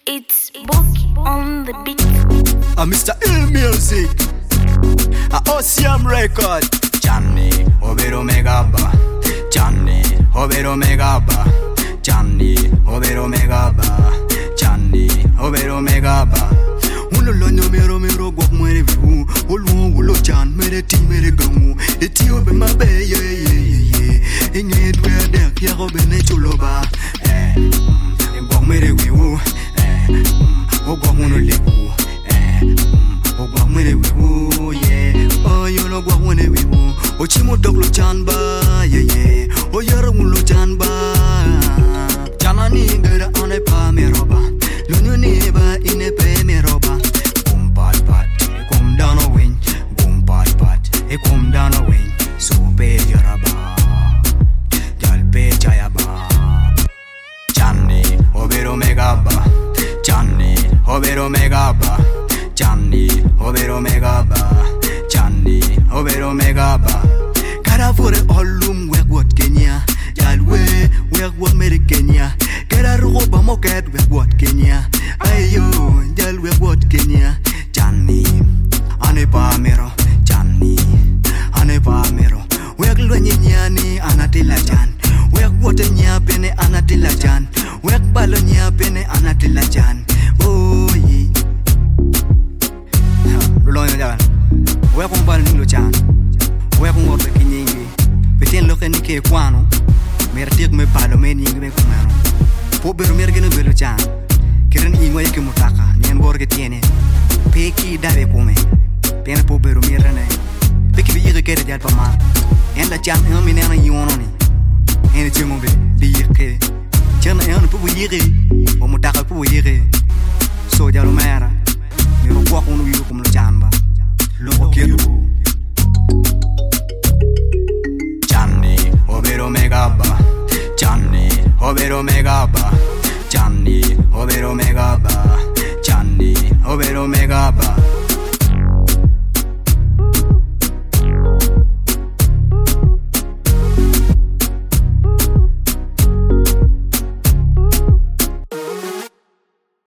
It's Boki on the beat. Mr. Ill Music, Ocean Record. Johnny, Obero Megaba. Johnny, Obero Megaba. Johnny, Obero Megaba. Johnny, Obero Megaba. Uno lonyo mero gok mwere viu. Ulo John mere ti mere gamu. Eti obe mabe ye. Inge dwe dek ya obe ne chuloba. Gok mere viu. Ogok uno leku. Ogok mere viu ye. Oyo no gok mwere viu. Ochimo dok lo John ba ye. Oyaro ulo John ba. Janani gara ane pa meroba. Lunyo neba ine pe meroba. Boom pat pat, come down a wing. Boom pat pat, come down a wing. So pe yoraba, jal pe chayaba. Johnny, Obero Megaba. Johnny, Obero Megaba. Johnny, Obero Megaba. Johnny, Obero Megaba. Karavore olum wek what Kenya. Jal wek what mere Kenya. Kera roba moket wek what Kenya. Ayo, jal wek what Kenya. Johnny, ane pa mero. Johnny, ane pa mero. Wek lwenye nyani anatila jan. Wek what nya pene anatila jan. Wek balo nya pene anatila jan. Oh ye. Lolonya jan. Wek umbal nilo jan. Wek ngorbe kinyingi. Petien loke nike kwano. Mertik me palo me nyingi me kumano. Po beru mergene belo jan. Kiren ingo yake mutaka. Nien gorge tiene. Peki dabe pome. Pene po beru merene. Peki bi yike kere jal pama. En la jan en minena yono ni. En chengo be di yike. Jan en po yike. O mutaka po yike. So jalo mera. Mero kwa kunu yu kum lo jamba. Lo kelu. Johnny, Obero Megaba. Johnny, Obero Megaba. Johnny, Obero Megaba. Johnny, Obero Megaba.